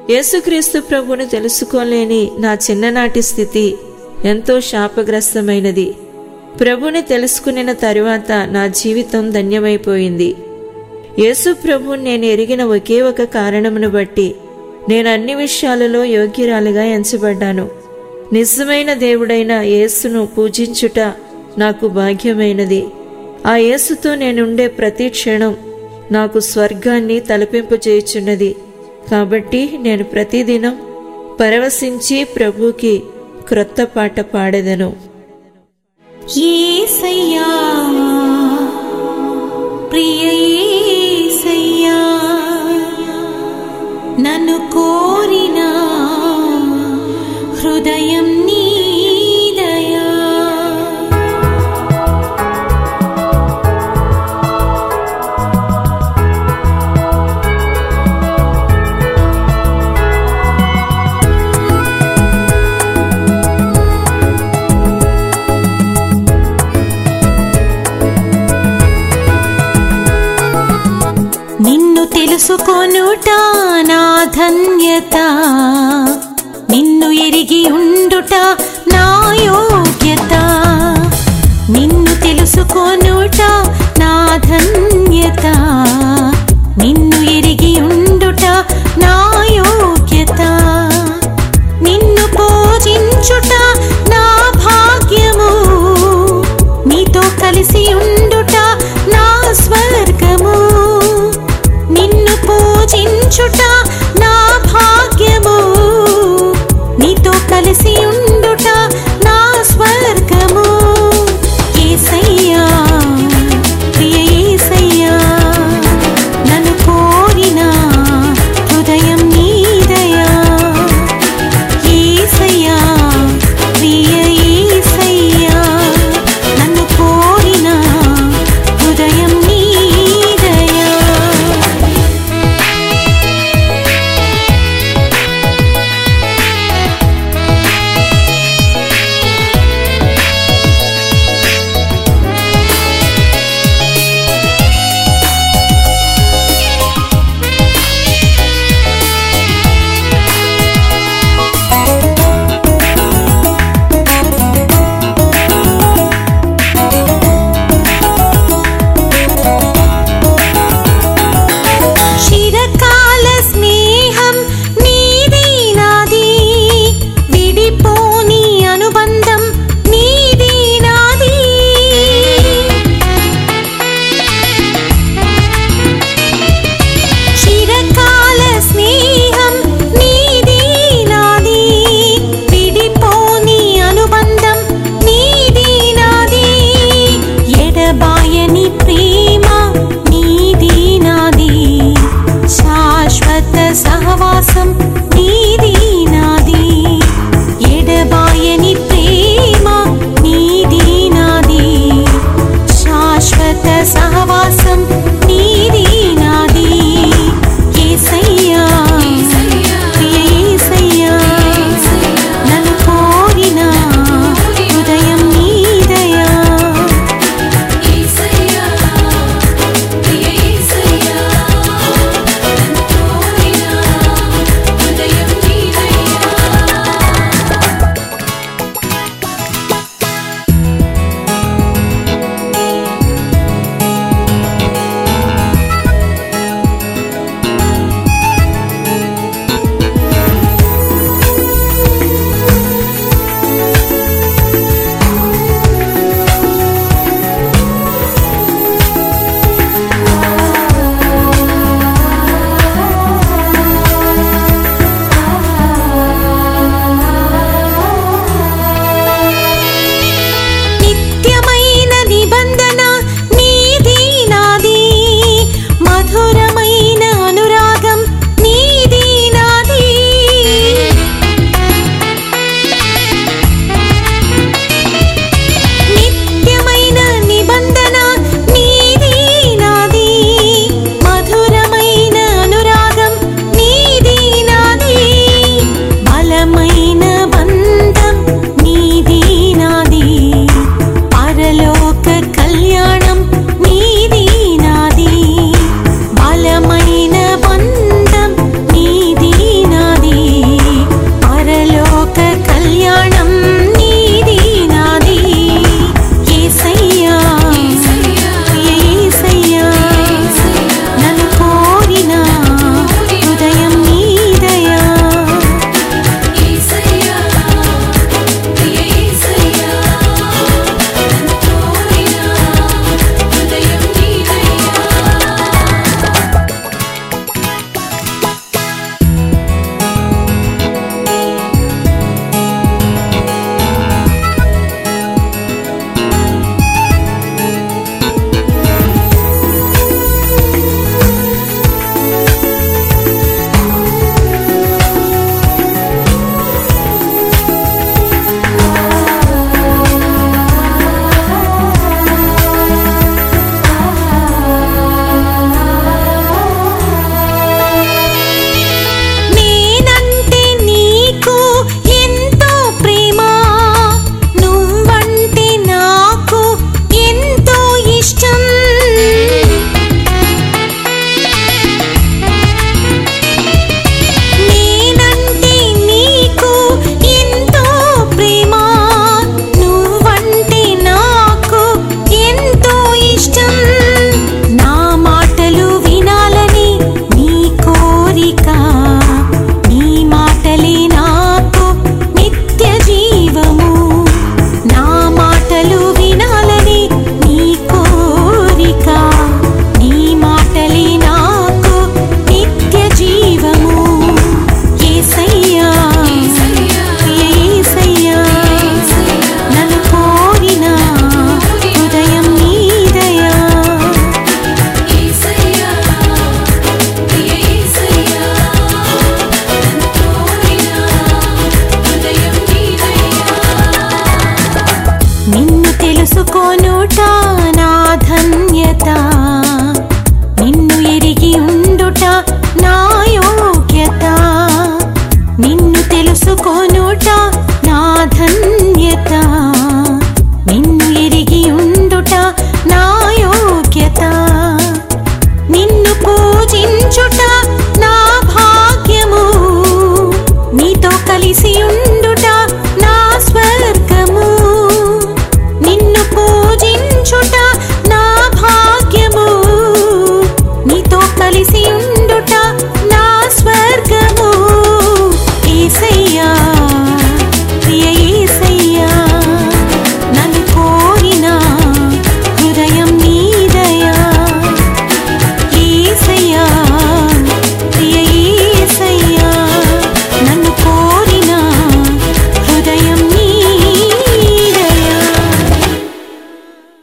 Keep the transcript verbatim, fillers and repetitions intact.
యేసుక్రీస్తు ప్రభువుని తెలుసుకోలేని నా చిన్ననాటి స్థితి ఎంతో శాపగ్రస్తమైనది. ప్రభుని తెలుసుకున్న తరువాత నా జీవితం ధన్యమైపోయింది. యేసు ప్రభువుని నేను ఎరిగిన ఒకే ఒక కారణమును బట్టి నేను అన్ని విషయాలలో యోగ్యురాలిగా ఎంచబడ్డాను. నిజమైన దేవుడైన యేసును పూజించుట నాకు భాగ్యమైనది. ఆ యేసుతో నేనుండే ప్రతి క్షణం నాకు స్వర్గాన్ని తలపింపజేయుచున్నది. కాబట్టి నేను ప్రతిదినం పరవశించి ప్రభుకి క్రొత్త పాట పాడెదను. యేసయ్యా ప్రియ యేసయ్యా, నన్ను కోరిన హృదయం నీదయా. నిన్ను తెలుసుకొనుట నా ధన్యత, నిన్ను ఎరిగి ఉండుట నా యోగ్యత. నిన్ను తెలుసుకొనుట నా ధన్యత, నిన్ను ఎరిగి ఉండుట నా యోగ్యత. నిన్ను పూజించుట నా భాగ్యము, నీతో కలిసి ఉండుట నా స్వర్గము. నిన్ను పూజించుట నా భాగ్యము, నీతో కలిసి ఉండుట నా స్వర్గము. యేసయ్యా ప్రియ యేసయ్యా, నన్ను కోరిన హృదయం నీదయా. యేసయ్యా ప్రియ యేసయ్యా, నన్ను కోరిన హృదయం నీదయా. చిరకాల స్నేహం నీది నాది, విడిపోని అనుబంధం నీది నాది. చిరకాల స్నేహం నీది నాది, విడిపోని అనుబంధం నీది నాది. ఎడబాయని ప్రేమ నీది నాది, శాశ్వత సహవాసం నీది నాది. ఎడబాయని ప్రేమ నీది నాది, శాశ్వత సహవాసం